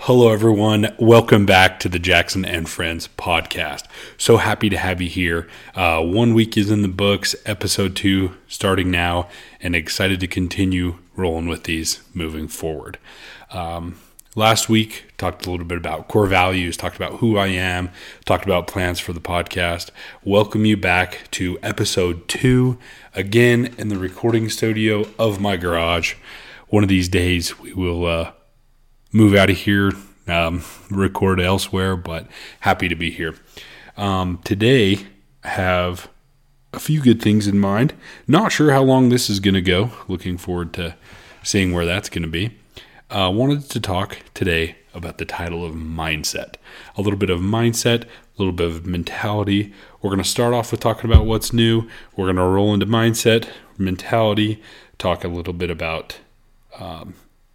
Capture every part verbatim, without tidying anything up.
Hello, everyone. Welcome back to the Jackson and Friends podcast. So happy to have you here. Uh, one week is in the books, episode two starting now, and excited to continue rolling with these moving forward. Um, last week, talked a little bit about core values, talked about who I am, talked about plans for the podcast. Welcome you back to episode two, again in the recording studio of my garage. One of these days, we will uh, move out of here, um, record elsewhere, but happy to be here. Um, today, I have a few good things in mind. Not sure how long this is going to go. Looking forward to seeing where that's going to be. I uh, wanted to talk today about the title of mindset. A little bit of mindset, a little bit of mentality. We're going to start off with talking about what's new. We're going to roll into mindset, mentality, talk a little bit about um,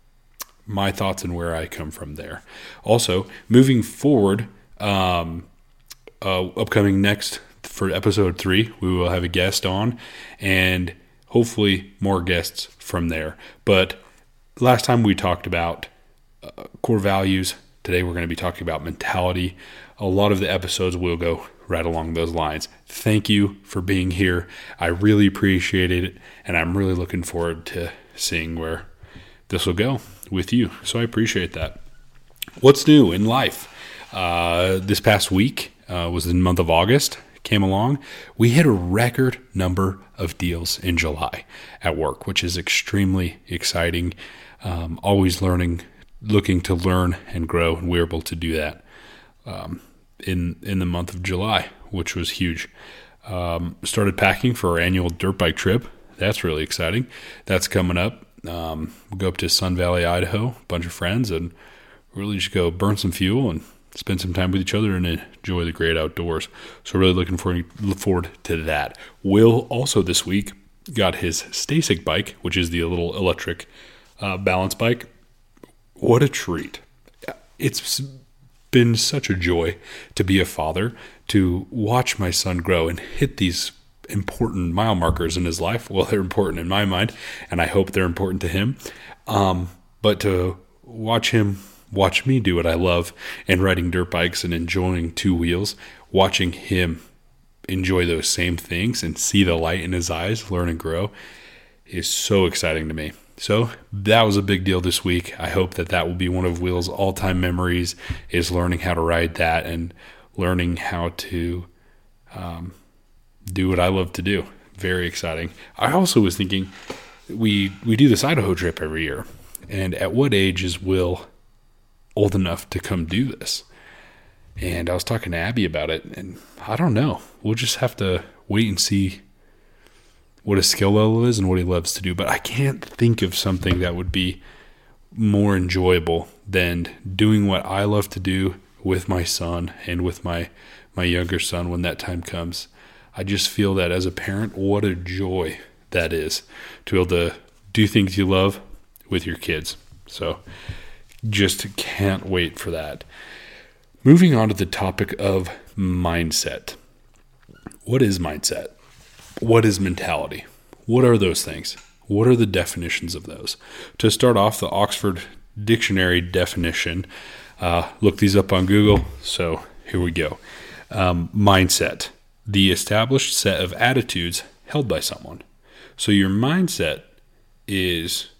my thoughts and where I come from there. Also, moving forward, um, uh, upcoming next for episode three, we will have a guest on and hopefully more guests from there. But last time we talked about uh, core values. Today we're going to be talking about mentality. A lot of the episodes will go right along those lines. Thank you for being here. I really appreciate it, and I'm really looking forward to seeing where this will go with you. So I appreciate that. What's new in life? Uh, this past week uh, was the month of August. Came along. We hit a record number of deals in July at work, which is extremely exciting. Um, always learning, looking to learn and grow, and we're able to do that um, in in the month of July, which was huge. Um, started packing for our annual dirt bike trip. That's really exciting. That's coming up. Um, we'll go up to Sun Valley, Idaho, a bunch of friends, and really just go burn some fuel and spend some time with each other and enjoy the great outdoors. So really looking forward, look forward to that. Will also this week got his Stasic bike, which is the little electric uh, balance bike. What a treat. It's been such a joy to be a father, to watch my son grow and hit these important mile markers in his life. Well, they're important in my mind, and I hope they're important to him. Um, but to watch him, watch me do what I love and riding dirt bikes and enjoying two wheels, watching him enjoy those same things and see the light in his eyes, learn and grow, is so exciting to me. So that was a big deal this week. I hope that that will be one of Will's all-time memories, is learning how to ride that and learning how to um, do what I love to do. Very exciting. I also was thinking, we we do this Idaho trip every year, and at what age is Will old enough to come do this? And I was talking to Abby about it, and I don't know. We'll just have to wait and see what his skill level is and what he loves to do. But I can't think of something that would be more enjoyable than doing what I love to do with my son and with my my younger son when that time comes. I just feel that as a parent, what a joy that is to be able to do things you love with your kids. So just can't wait for that. Moving on to the topic of mindset. What is mindset? What is mentality? What are those things? What are the definitions of those? To start off, the Oxford Dictionary definition. Uh, look these up on Google. So here we go. Um, mindset. The established set of attitudes held by someone. So your mindset is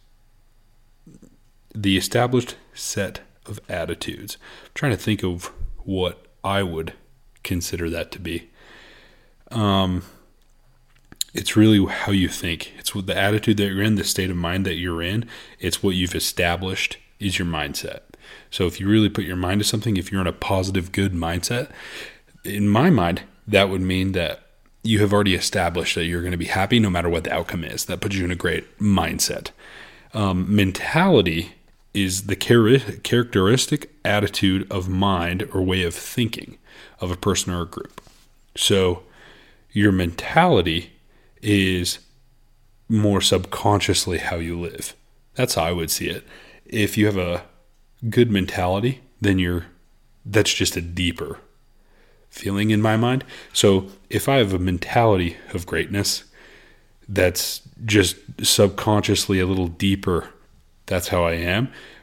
the established set of attitudes. I'm trying to think of what I would consider that to be. Um, it's really how you think. It's what the attitude that you're in, the state of mind that you're in. It's what you've established is your mindset. So if you really put your mind to something, if you're in a positive, good mindset, in my mind, that would mean that you have already established that you're going to be happy no matter what the outcome is. That puts you in a great mindset. Um, mentality is the char- characteristic attitude of mind or way of thinking of a person or a group. So your mentality is more subconsciously how you live. That's how I would see it. If you have a good mentality, then you're that's just a deeper feeling in my mind. So if I have a mentality of greatness that's just subconsciously a little deeper, that's how I am.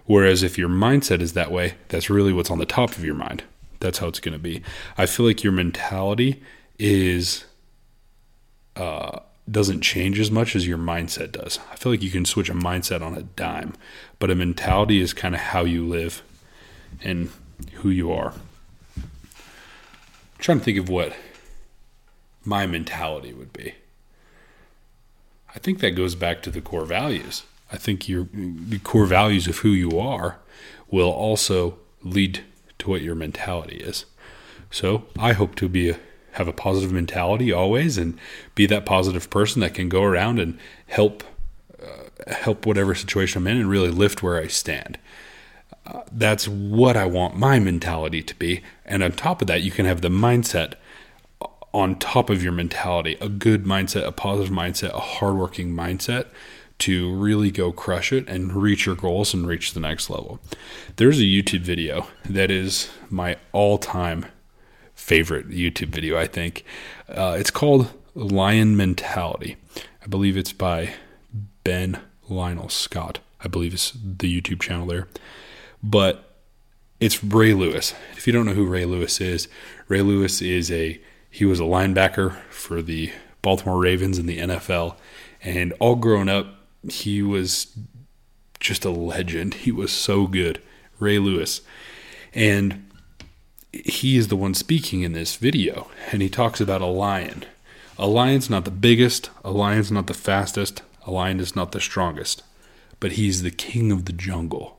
Whereas if your mindset is that way, that's really what's on the top of your mind. That's how it's going to be. I feel like your mentality is uh, doesn't change as much as your mindset does. I feel like you can switch a mindset on a dime, but a mentality is kind of how you live and who you are. I'm trying to think of what my mentality would be. I think that goes back to the core values. I think your the core values of who you are will also lead to what your mentality is. So I hope to be a, have a positive mentality always and be that positive person that can go around and help uh, help whatever situation I'm in and really lift where I stand. Uh, that's what I want my mentality to be. And on top of that, you can have the mindset on top of your mentality, a good mindset, a positive mindset, a hardworking mindset to really go crush it and reach your goals and reach the next level. There's a YouTube video that is my all-time favorite YouTube video, I think. Uh, it's called Lion Mentality. I believe it's by Ben Lionel Scott. I believe it's the YouTube channel there. But it's Ray Lewis. If you don't know who Ray Lewis is, Ray Lewis is a He was a linebacker for the Baltimore Ravens in the N F L. And all grown up, he was just a legend. He was so good. Ray Lewis. And he is the one speaking in this video. And he talks about a lion. A lion's not the biggest. A lion's not the fastest. A lion is not the strongest. But he's the king of the jungle.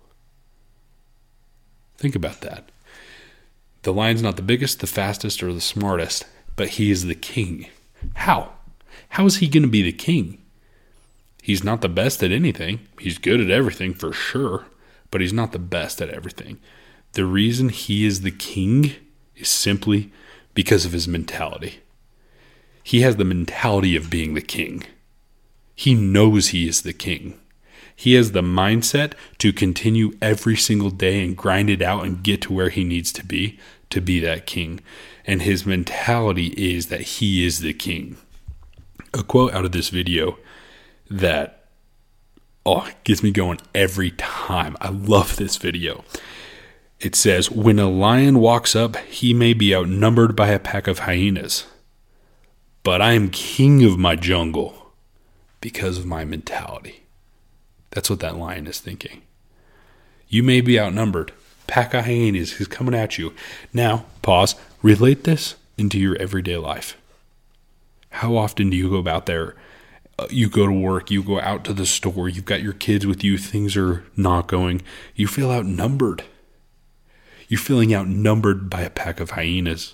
Think about that. The lion's not the biggest, the fastest, or the smartest. But he is the king. How? How is he going to be the king? He's not the best at anything. He's good at everything for sure, but he's not the best at everything. The reason he is the king is simply because of his mentality. He has the mentality of being the king. He knows he is the king. He has the mindset to continue every single day and grind it out and get to where he needs to be to be that king. And his mentality is that he is the king. A quote out of this video that oh, gets me going every time. I love this video. It says, when a lion walks up, he may be outnumbered by a pack of hyenas, but I am king of my jungle because of my mentality. That's what that lion is thinking. You may be outnumbered. Pack of hyenas is coming at you. Now, pause. Relate this into your everyday life. How often do you go out there? Uh, you go to work. You go out to the store. You've got your kids with you. Things are not going. You feel outnumbered. You're feeling outnumbered by a pack of hyenas.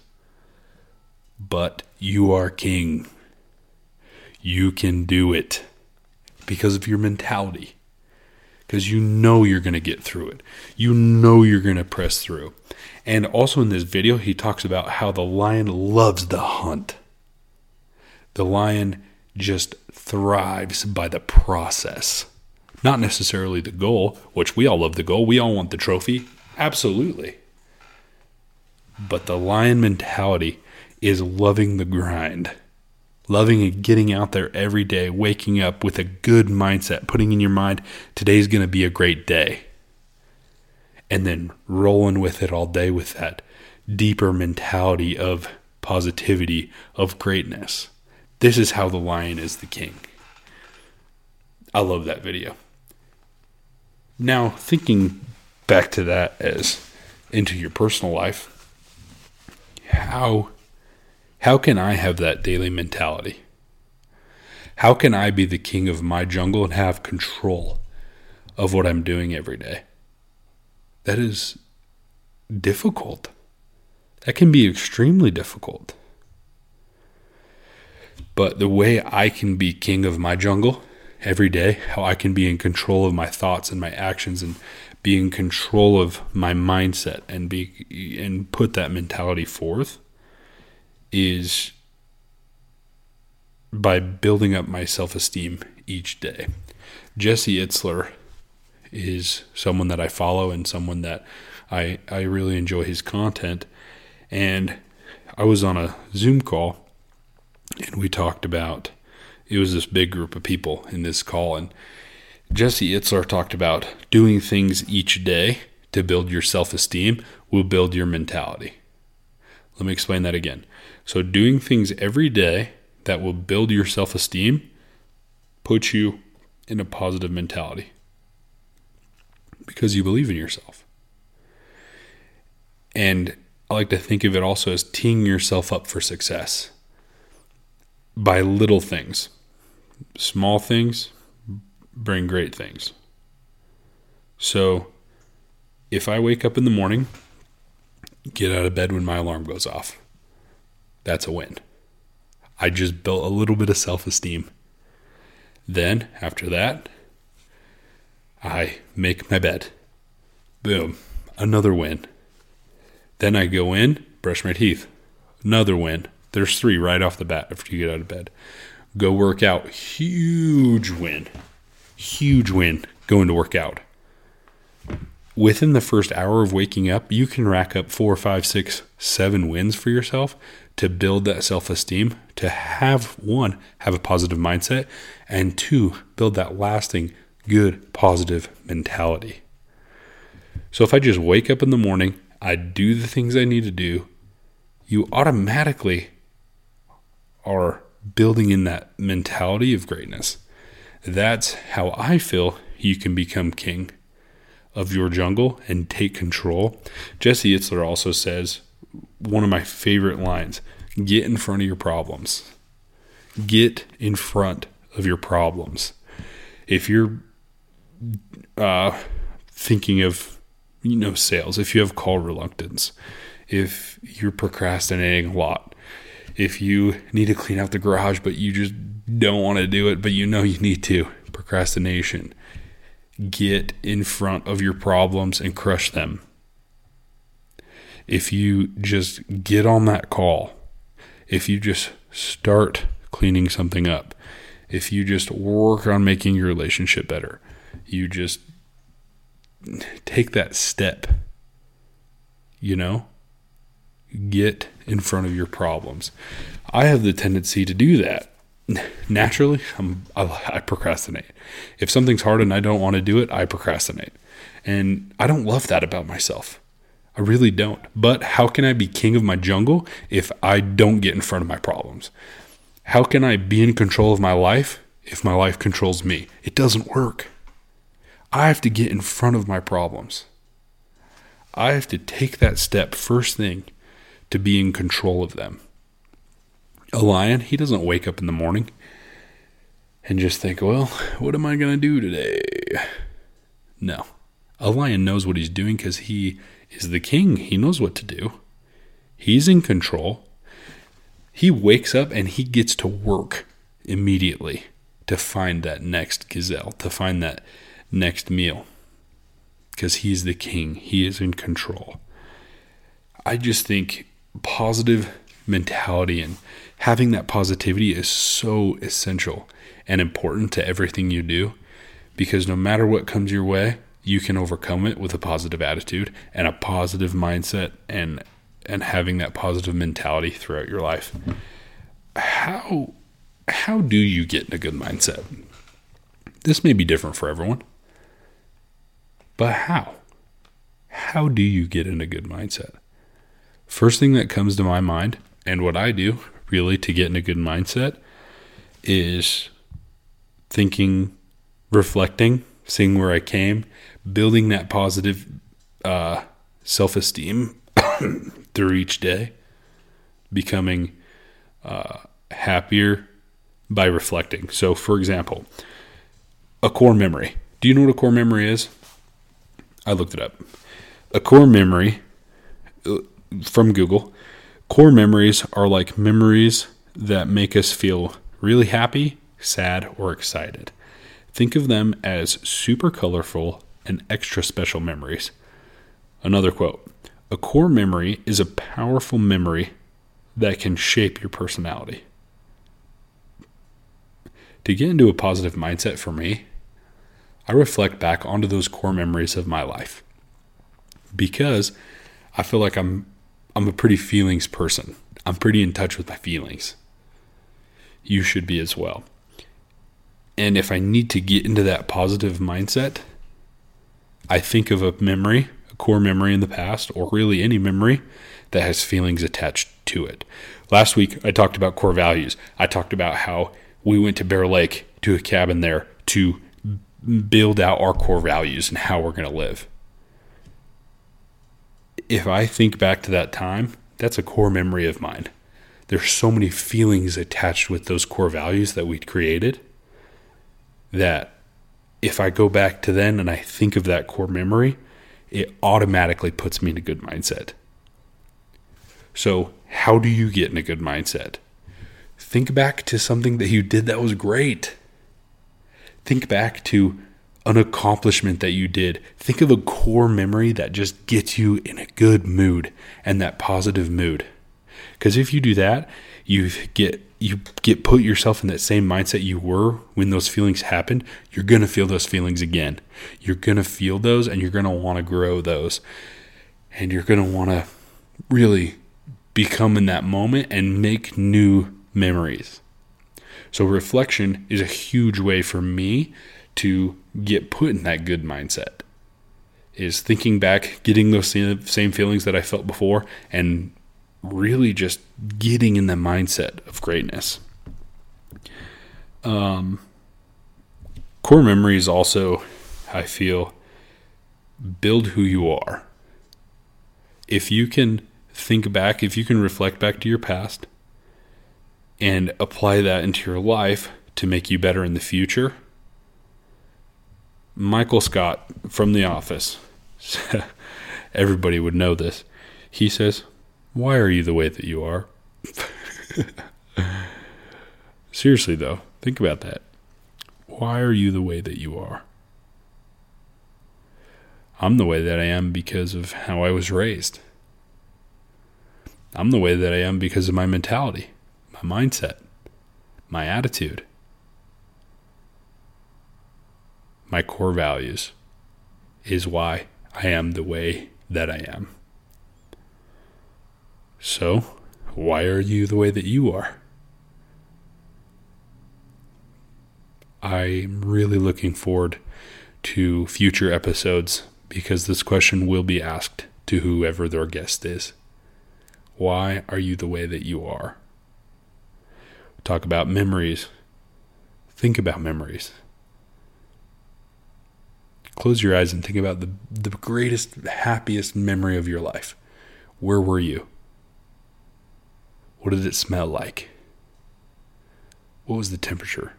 But you are king. You can do it because of your mentality. Because you know you're going to get through it. You know you're going to press through. And also in this video, he talks about how the lion loves the hunt. The lion just thrives by the process. Not necessarily the goal, which we all love the goal. We all want the trophy. Absolutely. But the lion mentality is loving the grind. Loving and getting out there every day, waking up with a good mindset, putting in your mind, today's going to be a great day. And then rolling with it all day with that deeper mentality of positivity, of greatness. This is how the lion is the king. I love that video. Now, thinking back to that as into your personal life, how How can I have that daily mentality? How can I be the king of my jungle and have control of what I'm doing every day? That is difficult. That can be extremely difficult. But the way I can be king of my jungle every day, how I can be in control of my thoughts and my actions and be in control of my mindset and be and put that mentality forth, is by building up my self-esteem each day. Jesse Itzler is someone that I follow and someone that I I really enjoy his content. And I was on a Zoom call and we talked about, it was this big group of people in this call, and Jesse Itzler talked about doing things each day to build your self-esteem will build your mentality. Let me explain that again. So doing things every day that will build your self-esteem puts you in a positive mentality because you believe in yourself. And I like to think of it also as teeing yourself up for success by little things. Small things bring great things. So if I wake up in the morning, get out of bed when my alarm goes off, that's a win. I just built a little bit of self-esteem. Then, after that, I make my bed. Boom, another win. Then I go in, brush my teeth. Another win. There's three right off the bat after you get out of bed. Go work out. Huge win. Huge win going to work out. Within the first hour of waking up, you can rack up four, five, six, seven wins for yourself to build that self-esteem, to have, one, have a positive mindset, and two, build that lasting, good, positive mentality. So if I just wake up in the morning, I do the things I need to do, you automatically are building in that mentality of greatness. That's how I feel you can become king of your jungle and take control. Jesse Itzler also says, one of my favorite lines, get in front of your problems. Get in front of your problems. If you're uh, thinking of, you know, sales, if you have call reluctance, if you're procrastinating a lot, if you need to clean out the garage, but you just don't want to do it, but you know you need to, procrastination. Get in front of your problems and crush them. If you just get on that call, if you just start cleaning something up, if you just work on making your relationship better, you just take that step, you know, get in front of your problems. I have the tendency to do that. Naturally, I'm, I, I procrastinate. If something's hard and I don't want to do it, I procrastinate. And I don't love that about myself. I really don't. But how can I be king of my jungle if I don't get in front of my problems? How can I be in control of my life if my life controls me? It doesn't work. I have to get in front of my problems. I have to take that step first thing to be in control of them. A lion, he doesn't wake up in the morning and just think, well, what am I going to do today? No. A lion knows what he's doing because he is the king. He knows what to do. He's in control. He wakes up and he gets to work immediately to find that next gazelle, to find that next meal, because he's the king. He is in control. I just think positive mentality and having that positivity is so essential and important to everything you do, because no matter what comes your way, you can overcome it with a positive attitude and a positive mindset and and having that positive mentality throughout your life. How how do you get in a good mindset? This may be different for everyone, but how? How do you get in a good mindset? First thing that comes to my mind, and what I do really to get in a good mindset, is thinking, reflecting, seeing where I came, building that positive uh, self-esteem through each day, becoming uh, happier by reflecting. So, for example, a core memory. Do you know what a core memory is? I looked it up. A core memory, from Google, core memories are like memories that make us feel really happy, sad, or excited. Think of them as super colorful and extra special memories. Another quote, a core memory is a powerful memory that can shape your personality. To get into a positive mindset for me, I reflect back onto those core memories of my life, because I feel like I'm I'm a pretty feelings person. I'm pretty in touch with my feelings. You should be as well. And if I need to get into that positive mindset, I think of a memory, a core memory in the past, or really any memory that has feelings attached to it. Last week, I talked about core values. I talked about how we went to Bear Lake, to a cabin there, to build out our core values and how we're going to live. If I think back to that time, that's a core memory of mine. There's so many feelings attached with those core values that we created that if I go back to then and I think of that core memory, it automatically puts me in a good mindset. So how do you get in a good mindset? Think back to something that you did that was great. Think back to an accomplishment that you did. Think of a core memory that just gets you in a good mood and that positive mood. Because if you do that, you get you get put yourself in that same mindset you were when those feelings happened. You're going to feel those feelings again. You're going to feel those and you're going to want to grow those. And you're going to want to really become in that moment and make new memories. So reflection is a huge way for me to get put in that good mindset. Is thinking back, getting those same feelings that I felt before, and really just getting in the mindset of greatness. Um, core memories also, I feel, build who you are. If you can think back, if you can reflect back to your past and apply that into your life to make you better in the future. Michael Scott from The Office, everybody would know this. He says, "Why are you the way that you are?" Seriously though, think about that. Why are you the way that you are? I'm the way that I am because of how I was raised. I'm the way that I am because of my mentality, my mindset, my attitude, my core values is why I am the way that I am. So, why are you the way that you are? I'm really looking forward to future episodes because this question will be asked to whoever their guest is. Why are you the way that you are? Talk about memories. Think about memories. Close your eyes and think about the, the greatest, happiest memory of your life. Where were you? What did it smell like? What was the temperature?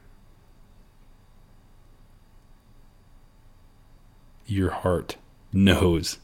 Your heart knows.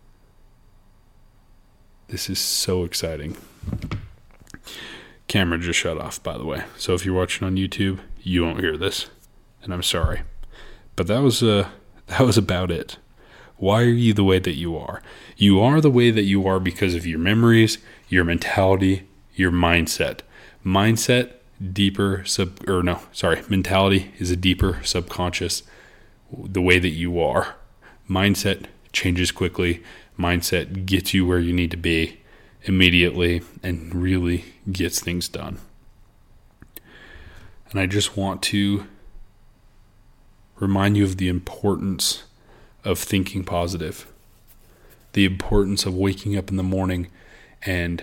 This is so exciting. Camera just shut off, by the way. So if you're watching on YouTube, you won't hear this. And I'm sorry. But that was uh, that was about it. Why are you the way that you are? You are the way that you are because of your memories, your mentality, your mindset. Mindset, deeper sub or no, sorry, mentality is a deeper subconscious, the way that you are. Mindset changes quickly. Mindset gets you where you need to be immediately and really gets things done. And I just want to remind you of the importance of thinking positive, the importance of waking up in the morning and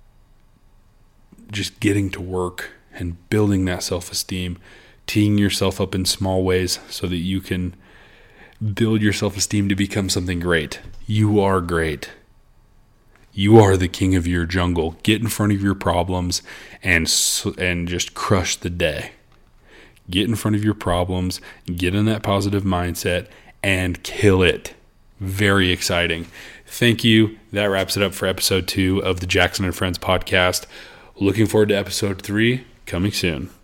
just getting to work and building that self-esteem, teeing yourself up in small ways so that you can build your self-esteem to become something great. You are great. You are the king of your jungle. Get in front of your problems and and just crush the day. Get in front of your problems, get in that positive mindset, and kill it. Very exciting. Thank you. That wraps it up for episode two of the Jackson and Friends podcast. Looking forward to episode three coming soon.